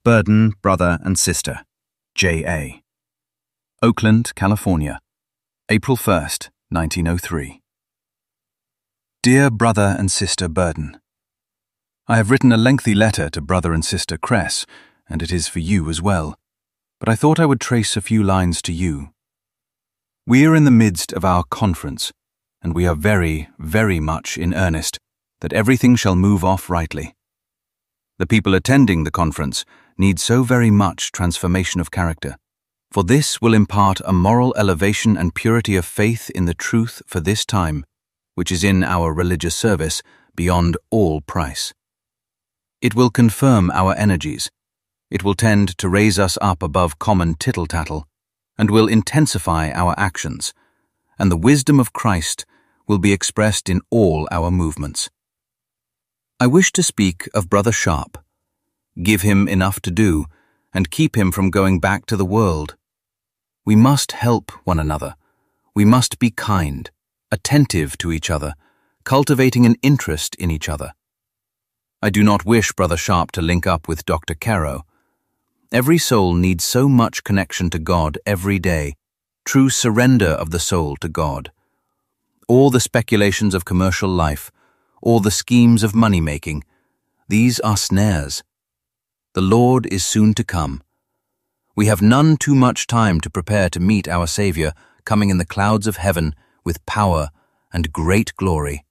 Burden, Brother and Sister, J.A. Oakland, California, April 1st, 1903. Dear Brother and Sister Burden, I have written a lengthy letter to Brother and Sister Cress, and it is for you as well, but I thought I would trace a few lines to you. We are in the midst of our conference, and we are very, very much in earnest that everything shall move off rightly. The people attending the conference need so very much transformation of character, for this will impart a moral elevation and purity of faith in the truth for this time, which is in our religious service, beyond all price. It will confirm our energies. It will tend to raise us up above common tittle-tattle, and will intensify our actions, and the wisdom of Christ will be expressed in all our movements. I wish to speak of Brother Sharp. Give him enough to do, and keep him from going back to the world. We must help one another. We must be kind, attentive to each other, cultivating an interest in each other. I do not wish Brother Sharp to link up with Dr. Caro. Every soul needs so much connection to God every day, true surrender of the soul to God. All the speculations of commercial life, all the schemes of money-making, these are snares. The Lord is soon to come. We have none too much time to prepare to meet our Savior coming in the clouds of heaven with power and great glory.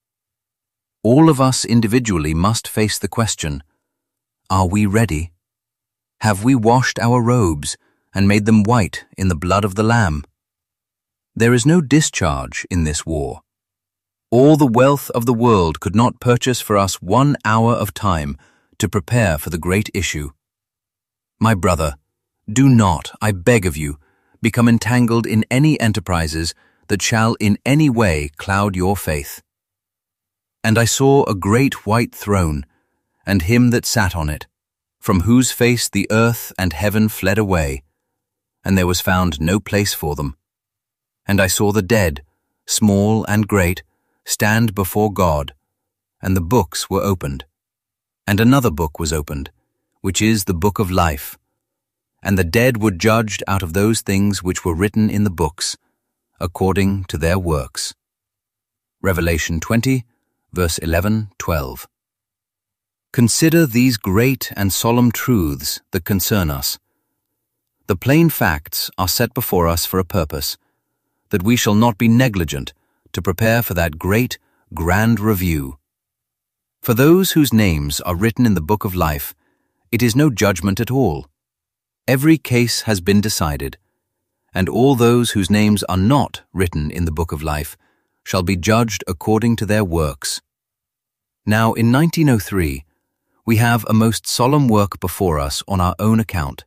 All of us individually must face the question, are we ready? Have we washed our robes and made them white in the blood of the Lamb? There is no discharge in this war. All the wealth of the world could not purchase for us 1 hour of time to prepare for the great issue. My brother, do not, I beg of you, become entangled in any enterprises that shall in any way cloud your faith. And I saw a great white throne, and him that sat on it, from whose face the earth and heaven fled away, and there was found no place for them. And I saw the dead, small and great, stand before God, and the books were opened. And another book was opened, which is the book of life. And the dead were judged out of those things which were written in the books, according to their works. Revelation 20, verse 11-12. Consider these great and solemn truths that concern us. The plain facts are set before us for a purpose, that we shall not be negligent to prepare for that great, grand review. For those whose names are written in the book of life, it is no judgment at all. Every case has been decided, and all those whose names are not written in the book of life shall be judged according to their works. Now, in 1903, we have a most solemn work before us on our own account.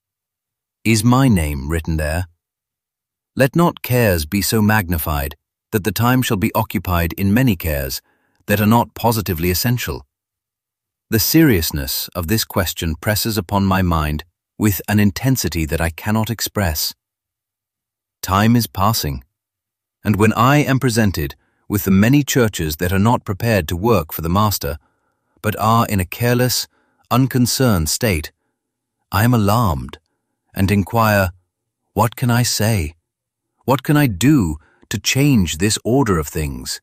Is my name written there? Let not cares be so magnified that the time shall be occupied in many cares that are not positively essential. The seriousness of this question presses upon my mind with an intensity that I cannot express. Time is passing, and when I am presented with the many churches that are not prepared to work for the Master, but are in a careless, unconcerned state, I am alarmed and inquire, what can I say? What can I do to change this order of things?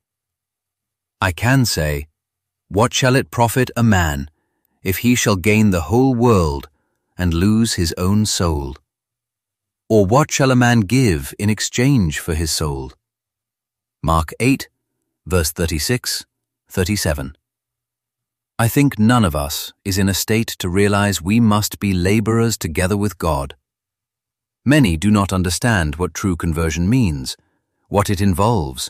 I can say, what shall it profit a man if he shall gain the whole world and lose his own soul? Or what shall a man give in exchange for his soul? Mark 8, verse 36, 37. I think none of us is in a state to realize we must be laborers together with God. Many do not understand what true conversion means, what it involves.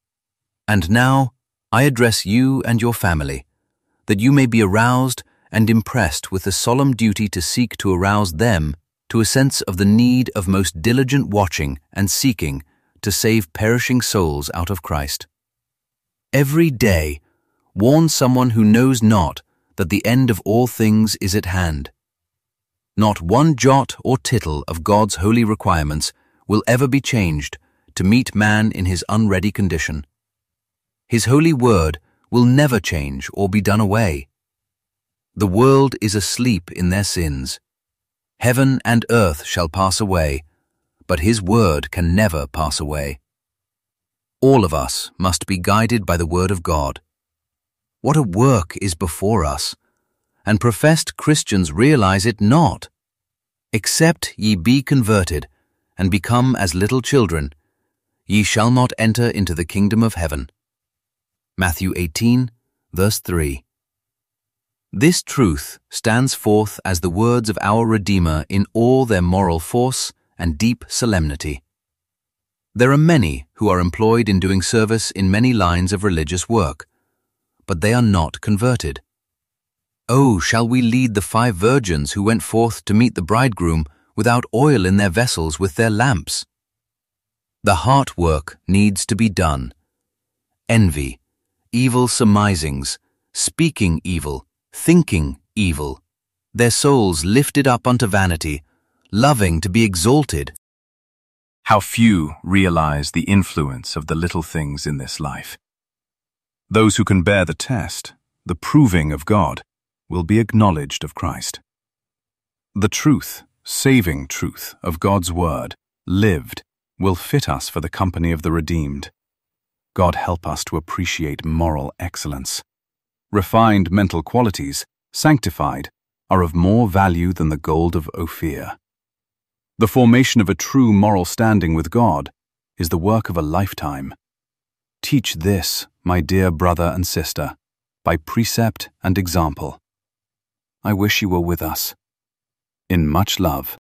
And now I address you and your family, that you may be aroused and impressed with the solemn duty to seek to arouse them to a sense of the need of most diligent watching and seeking to save perishing souls out of Christ. Every day, warn someone who knows not that the end of all things is at hand. Not one jot or tittle of God's holy requirements will ever be changed to meet man in his unready condition. His holy word will never change or be done away. The world is asleep in their sins. Heaven and earth shall pass away, but His word can never pass away. All of us must be guided by the word of God. What a work is before us, and professed Christians realize it not. Except ye be converted, and become as little children, ye shall not enter into the kingdom of heaven. Matthew 18, verse 3. This truth stands forth as the words of our Redeemer in all their moral force and deep solemnity. There are many who are employed in doing service in many lines of religious work, but they are not converted. Oh, shall we lead the 5 virgins who went forth to meet the bridegroom without oil in their vessels with their lamps? The heart work needs to be done. Envy, evil surmisings, speaking evil, thinking evil, their souls lifted up unto vanity, loving to be exalted. How few realize the influence of the little things in this life. Those who can bear the test, the proving of God, will be acknowledged of Christ. The truth, saving truth of God's word, lived, will fit us for the company of the redeemed. God help us to appreciate moral excellence. Refined mental qualities, sanctified, are of more value than the gold of Ophir. The formation of a true moral standing with God is the work of a lifetime. Teach this, my dear brother and sister, by precept and example. I wish you were with us. In much love,